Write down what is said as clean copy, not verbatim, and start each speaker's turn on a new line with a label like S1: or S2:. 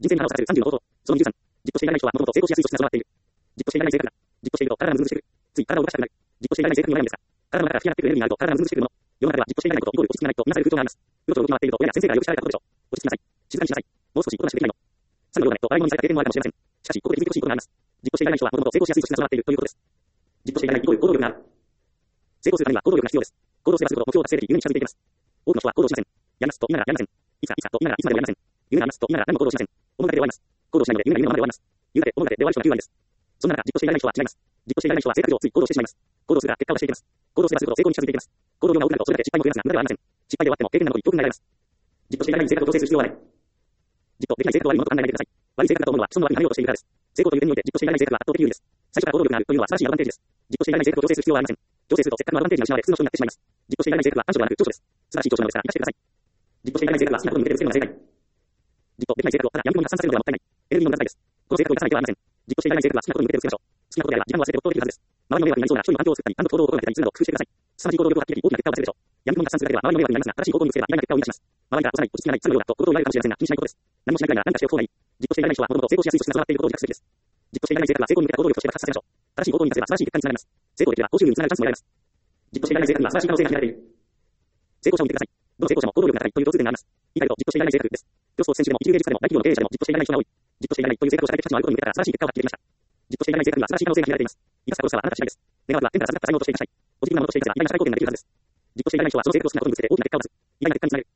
S1: 人生に花を咲かせる30の方法。その23、じっとしていられない人はもともと成功しやすい素質が備わっている。じっとしていられない性格だ。じっとしていると体がムズムズしてくる。つい体を動かしたくなる。じっとしていられない性格にはないんですが、体の中から吹き上がってくるエネルギーがあると体がムズムズしてくるもの。世の中ではじっとしていられないことイコール落ち着きがないとみなされる風潮があります。うろちょろ動き回っていると親や先生からよく知られたことでしょう。落ち着きなさい。静かにしなさい。もう少しおとなしくできないの。さのようなと笑い物にされた経験もあるかもしれません。しかし、ここで気づいてほしいことがあります。じっとしていられない人はもともと成功しやすい素質が備わっているということです。じっとしていられないイコール行動力がある。成功するためには行動力が必要です。行動すればするほど目標を達成でき夢に近づいていきます。多くの人は行動しません。やりますと言いながらやりません。いつかと言いながらいつまでもやりません。夢がありますと言いながら何も行動しません。物だけで終わります。行動しないので夢が夢のままで終わります。夢が物だけで終わる人が9割です。そんな中、じっとしていられない人は違います。じっとしていられない人は性格上つい行動してしまいます。行動するから結果を出していきます。行動すればするほど成功に近づいていきます。行動量が多くなるとそれだけ失敗も増えますが、無駄ではありません。失敗で終わっても経験などに教訓になります。じっとしていられない性格を調整する必要はない。じっとできない性格と悪いものと考えないでください。悪い性格だと思うのは人の悪になれようとしているからです。成功という点においてじっとしていられない性格は圧倒的有利です。最初から行動力があるというのは素晴らしいアドバンテージです。じっとしていられない性格を調整する必要はありません。調整するとせっかくのアドバンテージが失われ普通の人になってしまいます。じっとしていられない性格は短所ではなく長所です。素晴らしい長所なのですから生かしてください。じっとしていられない性格は好きなことに向けてぶつけるのが正解。じっとできない性格をただ闇雲に発散させるのではもったいない。エネルギーの無駄遣いです。この性格を生かさなければなりません。じっとしていられない性格は好きなことに向けてぶつけましょう。好きなことであれば時間を忘れて没頭できるはずです。周りの迷惑になりそうな人に環境を作ったり、単独行動を心がけたりするなど工夫してください。凄まじい行動力を発揮でき大きな結果を出せるでしょう。闇雲に発散するだけでは周りの迷惑になりますが、正しい行動に移せば意外な結果を生み出します。周りが幼い、落ち着きがない、さのようだと心を言われるかもしれませんが、気にしないことです。何もしないくらいなら何かしておく方がいい。じっとしていられない人はもともと成功しやすい素質が備わっていることを自覚すべきです。じっとしていられない性格は成功に向けた行動力として爆発させましょう。正しい行動に出せば素晴らしい結果につながります。成功できれば高収入につながるチャンスも得られます。じっとしていられない性格には素晴らしい可能性が秘められている。成功者を見てください。どの成功者も行動力が高いという共通点があります。言い換えるとじっとしていられない性格です。プロスポーツ選手でも一流芸術家でも大企業の経営者でもじっとしていられない人が多い。じっとしていられないという性格を社会的価値のあることに向けたら素晴らしい結果を発揮できました。じっとしていられない性格には素晴らしい可能性が秘められています。生かすか殺すかはあなた次第です。願わくは天から授かった才能として生かしたい。ポジティブなものとして生かせば意外な社会貢献ができるはずです。じっとしていられない人はその性格を好きなことにぶつけて大きな結果を出す。意外な結果につながる。